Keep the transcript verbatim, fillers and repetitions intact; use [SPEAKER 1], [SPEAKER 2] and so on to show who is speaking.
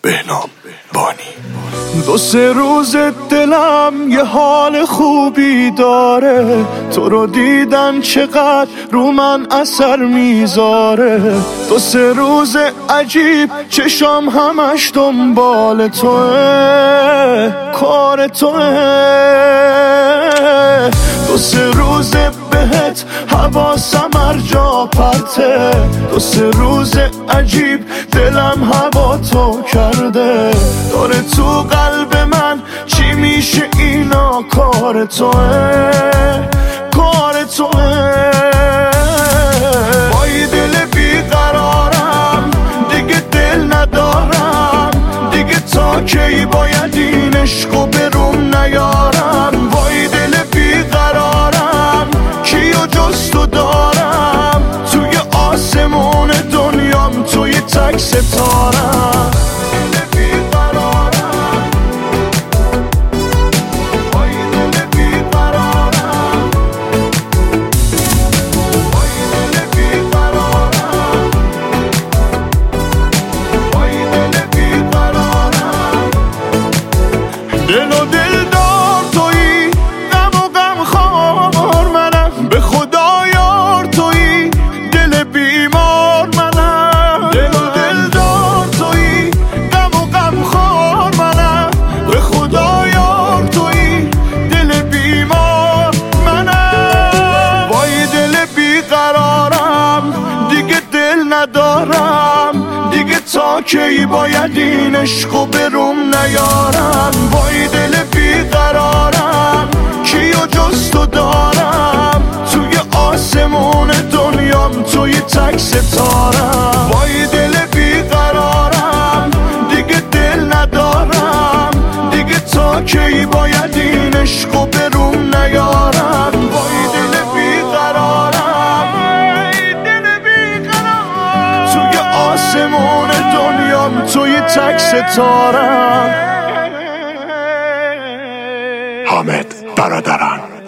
[SPEAKER 1] بهنام بانی. دو سه روز دلم یه حال خوبی داره، تو رو دیدن چقدر رو من اثر میذاره. دو سه روز عجیب چشام همش دنبال توه، کار توه. دو سه روز بهت حواسم هر جا پرته، دو سه روز عجیب دلم هوا تو کرده. داره تو قلب من چی میشه اینا، کار توه، کار توه. با این دل بیقرارم دیگه دل ندارم، دیگه تا کی باید این عشقو بروم نیارم. با این دل بیقرارم کیو جز تو دارم، توی آسمون دنیام توی تک ستارم. دل و دل دار تویی، غم و غم خوار منم، به خدا یار تویی، دل بیمار منم. دل و دل دار تویی، غم و غم خوار منم، به خدا یار تویی، دل بیمار منم. با این دل بیقرارم دیگه دل ندارم، دیگه تا کی باید این عشقو بروم نیارم. با این دل بیقرارم کیو جز تو دارم، توی آسمون دنیام توی تک ستارم. با این دل بیقرارم دیگه دل ندارم، دیگه تا کی باید این عشقو بروم نیارم. با این دل بیقرارم، دل بیقرارم، توی آسمون دنیام توی تک ستارم.
[SPEAKER 2] حامد برادران.